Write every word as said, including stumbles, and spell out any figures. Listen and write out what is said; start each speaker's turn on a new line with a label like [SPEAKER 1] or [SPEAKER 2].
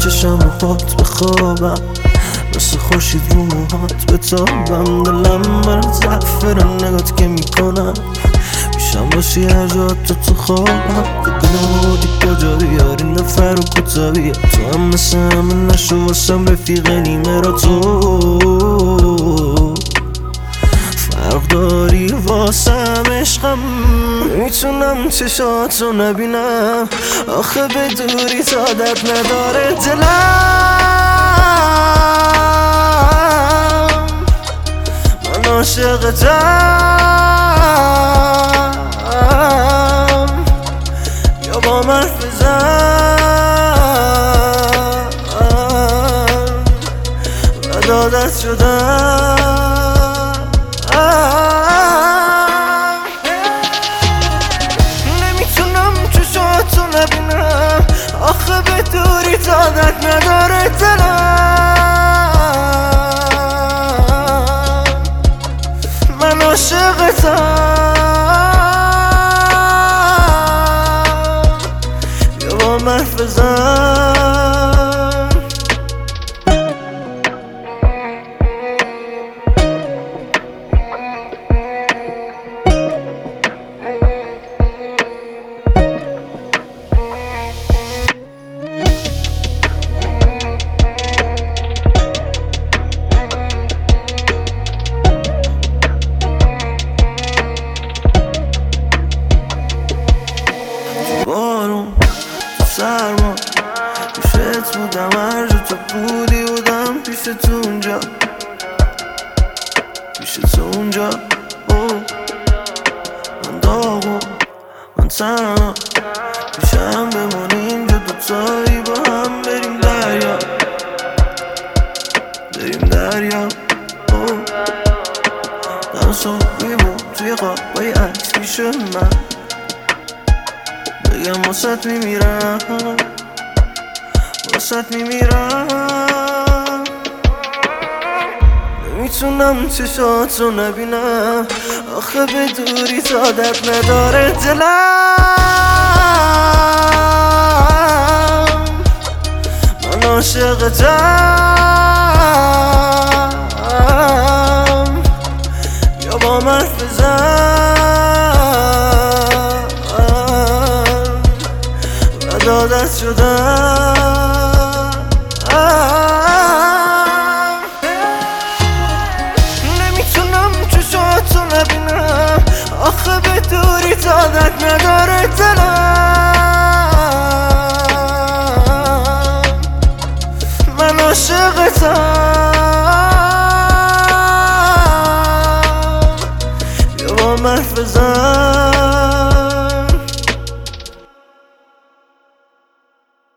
[SPEAKER 1] چشم هات بخوابم، مثل خورشید رو موهات بتابم. دلم برات زعفران نگات که میکنم، میشم باشی هر جا تو تو خوابم. دلم بودی کجا بیاری نفر و کتابیه، تو هم مثل همه نشو واسم رفیق نیمه را تو فرق داری واسم عشقم. میتونم چشاتو نبینم آخه به دوری زادت نداره دلم. من عاشقتم، یا با من حرف بزن و دادت شدم. نمیتونم چشاتو نبینم آخه به دوری زادت نداره دلم. من عاشقتم، یا با من حرف بزن. بارون تو سرما پیشت بودم، هر جا تو بودی بودم پیش تو اونجا، پیش تو اونجا. اوه من داغو من تنها، پیشم بمونی اینجا دوتایی با هم بریم دریا، بریم دریا. اوه دنسو میمون توی خوابای عکس پیش من، بگم واسط میمیرم، واسط میمیرم. نمیتونم چشاتو نبینم آخه به دوری زادت نداره دلم. من عاشقتم، یا با من حرف بزن و دادت شدم. نمیتونم چشاتو نبینم آخه به دوری زادت نداره دلم. من عاشقتم، یا با من حرف بزن.